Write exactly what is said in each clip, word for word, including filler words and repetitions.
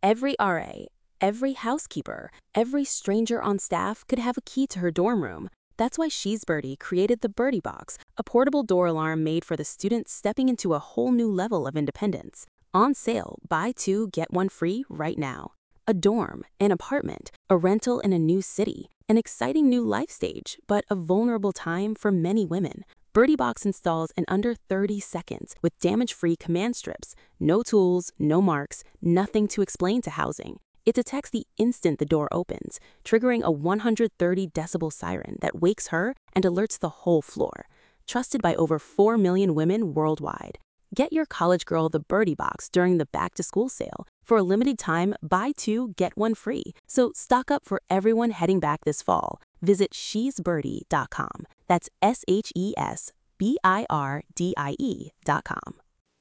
Every R A, every housekeeper, every stranger on staff could have a key to her dorm room. That's why She's Birdie created the Birdie Box, a portable door alarm made for the students stepping into a whole new level of independence. On sale, buy two, get one free right now. A dorm, an apartment, a rental in a new city, an exciting new life stage, but a vulnerable time for many women. Birdie Box installs in under thirty seconds with damage-free command strips. No tools, no marks, nothing to explain to housing. It detects the instant the door opens, triggering a one hundred thirty decibel siren that wakes her and alerts the whole floor. Trusted by over four million women worldwide. Get your college girl the Birdie Box during the back-to-school sale. For a limited time, buy two, get one free. So stock up for everyone heading back this fall. Visit she's birdie dot com. That's S H E S B I R D I E dot com.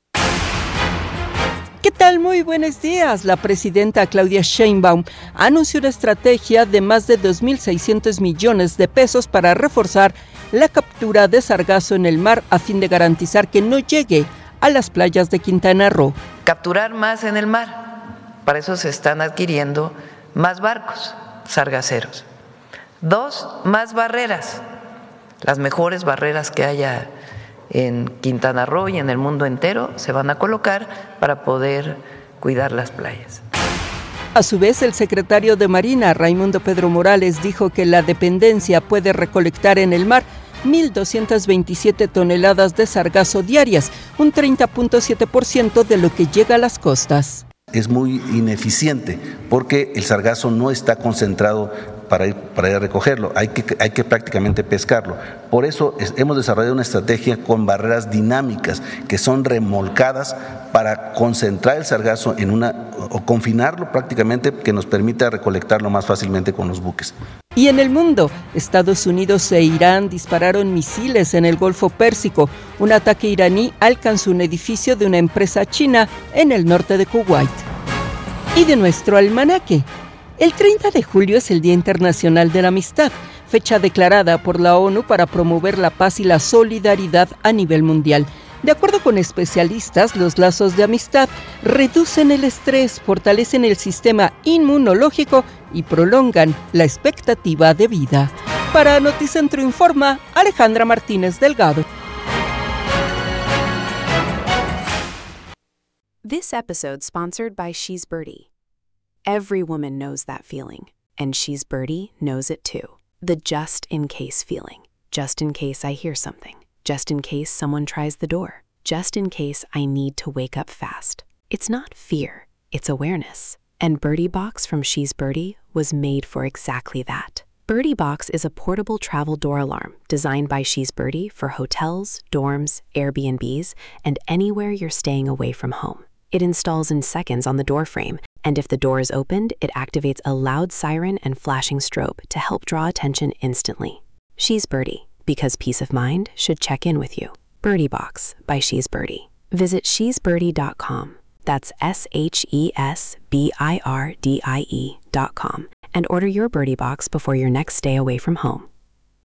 ¿Qué tal? Muy buenos días. La presidenta Claudia Sheinbaum anunció una estrategia de más de dos mil seiscientos millones de pesos para reforzar la captura de sargazo en el mar a fin de garantizar que no llegue a las playas de Quintana Roo. Capturar más en el mar. Para eso se están adquiriendo más barcos sargaceros. Dos, más barreras. Las mejores barreras que haya en Quintana Roo y en el mundo entero se van a colocar para poder cuidar las playas. A su vez, el secretario de Marina, Raimundo Pedro Morales, dijo que la dependencia puede recolectar en el mar mil doscientas veintisiete toneladas de sargazo diarias, un treinta punto siete por ciento de lo que llega a las costas. Es muy ineficiente porque el sargazo no está concentrado para ir, para ir a recogerlo, hay que, hay que prácticamente pescarlo. Por eso es, hemos desarrollado una estrategia con barreras dinámicas que son remolcadas para concentrar el sargazo en una, o confinarlo prácticamente, que nos permita recolectarlo más fácilmente con los buques. Y en el mundo, Estados Unidos e Irán dispararon misiles en el Golfo Pérsico. Un ataque iraní alcanzó un edificio de una empresa china en el norte de Kuwait. Y de nuestro almanaque. El treinta de julio es el Día Internacional de la Amistad, fecha declarada por la ONU para promover la paz y la solidaridad a nivel mundial. De acuerdo con especialistas, los lazos de amistad reducen el estrés, fortalecen el sistema inmunológico y prolongan la expectativa de vida. Para Noticentro Informa, Alejandra Martínez Delgado. This episode sponsored by She's Birdie. Every woman knows that feeling, and She's Birdie knows it too. The just-in-case feeling. Just in case I hear something. Just in case someone tries the door. Just in case I need to wake up fast. It's not fear, it's awareness. And Birdie Box from She's Birdie was made for exactly that. Birdie Box is a portable travel door alarm designed by She's Birdie for hotels, dorms, Airbnbs, and anywhere you're staying away from home. It installs in seconds on the door frame, and if the door is opened, it activates a loud siren and flashing strobe to help draw attention instantly. She's Birdie, because peace of mind should check in with you. Birdie Box by She's Birdie. Visit she's birdie dot com. That's S H E S B I R D I E dot com. And order your Birdie Box before your next stay away from home.